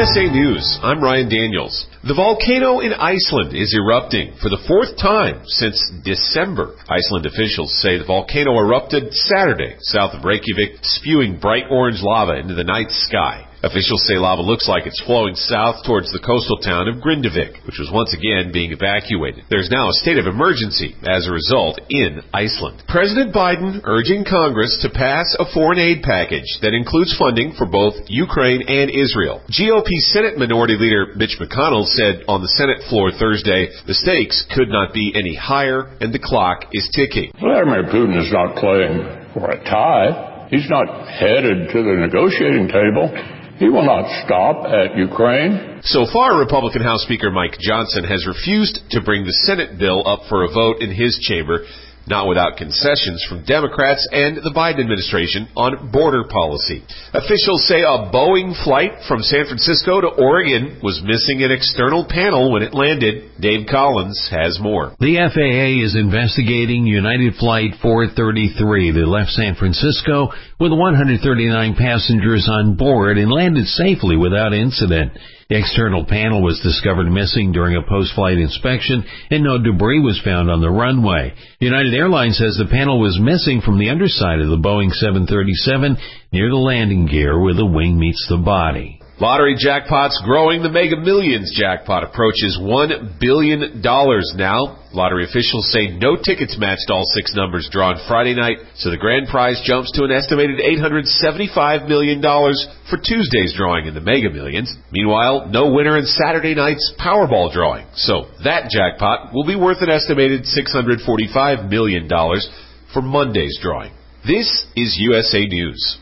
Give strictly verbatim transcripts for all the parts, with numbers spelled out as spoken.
S A News, I'm Ryan Daniels. The volcano in Iceland is erupting for the fourth time since December. Iceland officials say the volcano erupted Saturday south of Reykjavik, spewing bright orange lava into the night sky. Officials say lava looks like it's flowing south towards the coastal town of Grindavik, which was once again being evacuated. There's now a state of emergency as a result in Iceland. President Biden urging Congress to pass a foreign aid package that includes funding for both Ukraine and Israel. G O P Senate Minority Leader Mitch McConnell said on the Senate floor Thursday the stakes could not be any higher and the clock is ticking. Vladimir Putin is not playing for a tie. He's not headed to the negotiating table. He will not stop at Ukraine. So far, Republican House Speaker Mike Johnson has refused to bring the Senate bill up for a vote in his chamber, not without concessions from Democrats and the Biden administration on border policy. Officials say a Boeing flight from San Francisco to Oregon was missing an external panel when it landed. Dave Collins has more. The F A A is investigating United Flight four thirty-three that left San Francisco with one hundred thirty-nine passengers on board and landed safely without incident. The external panel was discovered missing during a post-flight inspection, and no debris was found on the runway. United Airlines says the panel was missing from the underside of the Boeing seven thirty-seven near the landing gear where the wing meets the body. Lottery jackpots growing. The Mega Millions jackpot approaches one billion dollars now. Lottery officials say no tickets matched all six numbers drawn Friday night, so the grand prize jumps to an estimated eight hundred seventy-five million dollars for Tuesday's drawing in the Mega Millions. Meanwhile, no winner in Saturday night's Powerball drawing, so that jackpot will be worth an estimated six hundred forty-five million dollars for Monday's drawing. This is U S A News.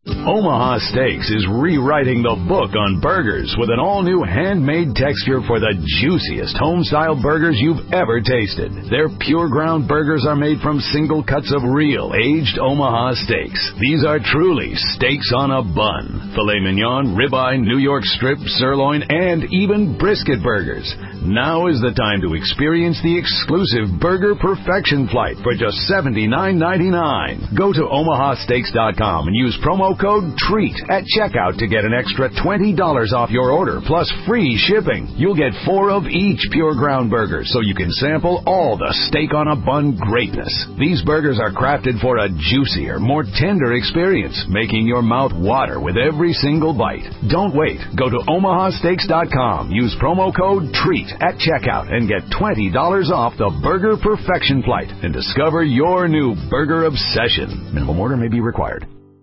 Omaha Steaks is rewriting the book on burgers with an all-new handmade texture for the juiciest home-style burgers you've ever tasted. Their pure ground burgers are made from single cuts of real, aged Omaha steaks. These are truly steaks on a bun. Filet mignon, ribeye, New York strip, sirloin, and even brisket burgers. Now is the time to experience the exclusive Burger Perfection Flight for just seventy-nine ninety-nine. Go to omaha steaks dot com and use promo code TREAT at checkout to get an extra twenty dollars off your order plus free shipping. You'll get four of each pure ground burger so you can sample all the steak on a bun greatness. These burgers are crafted for a juicier, more tender experience, making your mouth water with every single bite. Don't wait. Go to omaha steaks dot com. Use promo code TREAT at checkout and get twenty dollars off the Burger Perfection Flight and discover your new burger obsession. Minimum order may be required.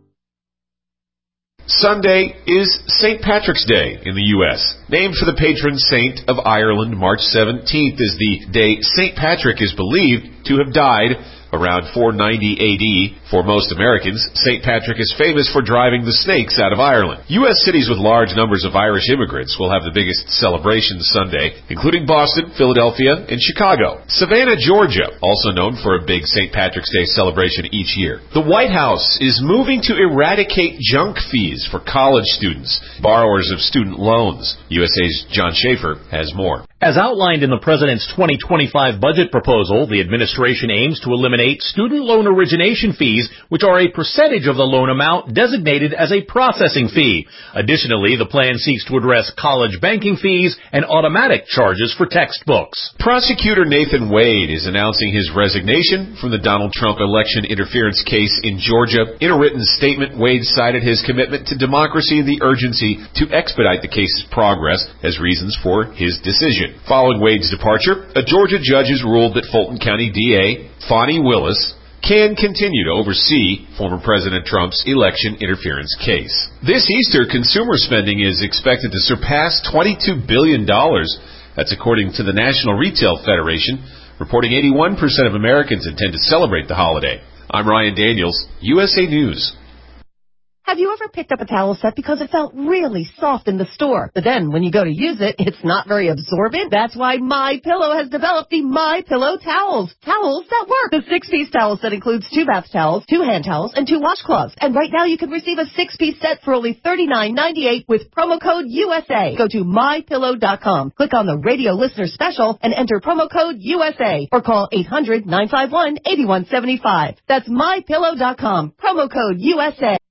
Sunday is Saint Patrick's Day in the U S Named for the patron saint of Ireland, March seventeenth is the day Saint Patrick is believed to have died around four ninety A D. For most Americans, Saint Patrick is famous for driving the snakes out of Ireland. U S cities with large numbers of Irish immigrants will have the biggest celebration Sunday, including Boston, Philadelphia, and Chicago. Savannah, Georgia, also known for a big Saint Patrick's Day celebration each year. The White House is moving to eradicate junk fees for college students, borrowers of student loans. U S A's John Schaefer has more. As outlined in the President's twenty twenty-five budget proposal, the administration aims to eliminate student loan origination fees, which are a percentage of the loan amount designated as a processing fee. Additionally, the plan seeks to address college banking fees and automatic charges for textbooks. Prosecutor Nathan Wade is announcing his resignation from the Donald Trump election interference case in Georgia. In a written statement, Wade cited his commitment to democracy and the urgency to expedite the case's progress as reasons for his decision. Following Wade's departure, a Georgia judge has ruled that Fulton County D A Fani Willis can continue to oversee former President Trump's election interference case. This Easter, consumer spending is expected to surpass twenty-two billion dollars. That's according to the National Retail Federation, reporting eighty-one percent of Americans intend to celebrate the holiday. I'm Ryan Daniels, U S A News. Have you ever picked up a towel set because it felt really soft in the store, but then when you go to use it, it's not very absorbent? That's why MyPillow has developed the MyPillow towels. Towels that work. The six-piece towel set includes two bath towels, two hand towels, and two washcloths. And right now you can receive a six-piece set for only thirty-nine ninety-eight with promo code U S A. Go to my pillow dot com, click on the radio listener special, and enter promo code U S A, or call eight hundred nine five one eight one seven five. That's my pillow dot com, promo code U S A.